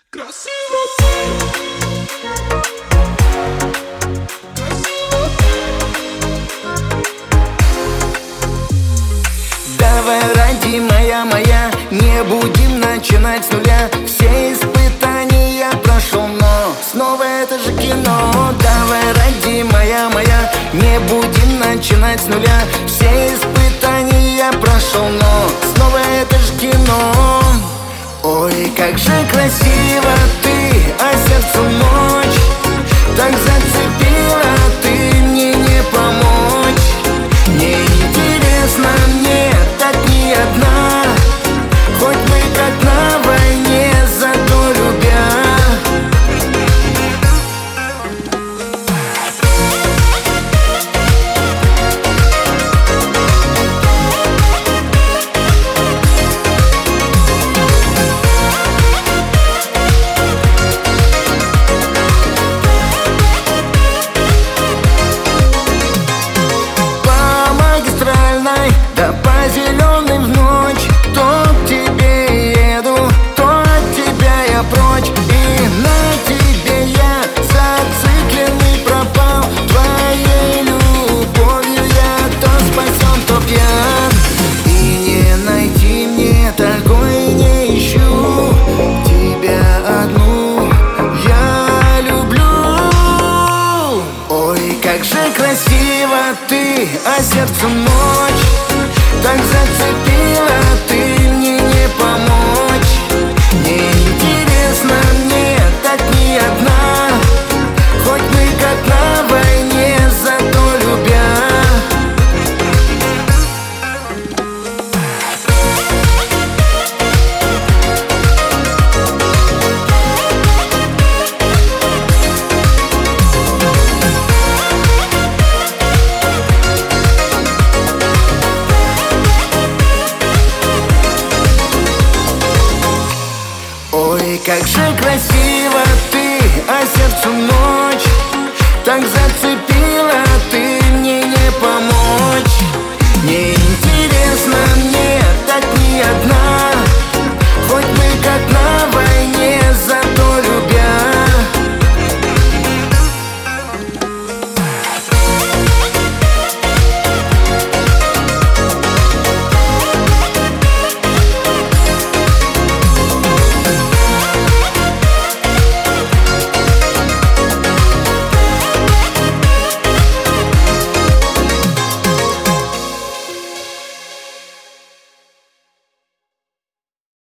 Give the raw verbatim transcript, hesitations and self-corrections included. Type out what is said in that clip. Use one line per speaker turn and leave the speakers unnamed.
Красиво.
Давай, родимая моя, не будем начинать с нуля. Все испытания я прошел, но снова это же кино. Давай, родимая моя, не будем начинать с нуля. Все испытания я прошел, но снова это же кино. Ой, как же красиво ты, а сердцу ночь так зацепила, ты мне не помочь. Неинтересно мне так ни одна, хоть мы как на войне, зато любя. Да по зеленой в ночь, то к тебе еду, то от тебя я прочь. И на тебе я зацикленный пропал. Твоей любовью я то спасен, то пьян. И не найти мне такой не ищу. Тебя одну я люблю. Ой, как же красиво ты, а сердцу ночь так зацепила, ты мне не помочь. Неинтересно мне так ни одна, хоть мы как на войне, зато любя. Ой, как же красиво ты, а сердцу ночь так зацепила, ты мне не помочь. Неинтересно мне так ни одна,